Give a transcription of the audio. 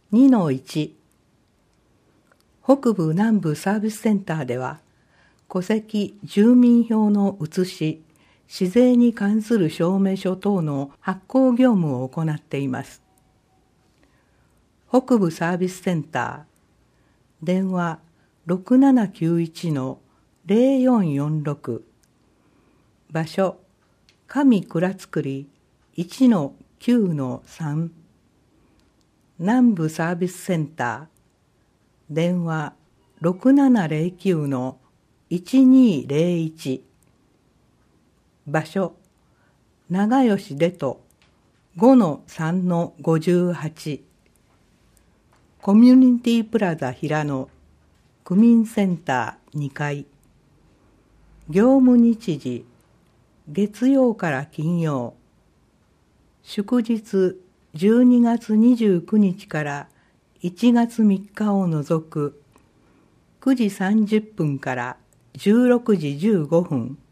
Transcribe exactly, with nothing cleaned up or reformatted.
にのいち 北部南部サービスセンターでは、戸籍住民票の写し、市税に関する証明書等の発行業務を行っています。北部サービスセンター、電話 ろくななきゅういちのゼロよんよんろく、場所、上倉造 いちのきゅうのさん、南部サービスセンター、電話 ろくななゼロきゅうのいちにゼロいち、場所、長吉出と ごのさんのごじゅうはち、コミュニティプラザ平野、区民センターにかい、業務日時、月曜から金曜、祝日じゅうにがつにじゅうくにちからいちがつみっかを除くくじさんじゅっぷんからじゅうろくじじゅうごふん、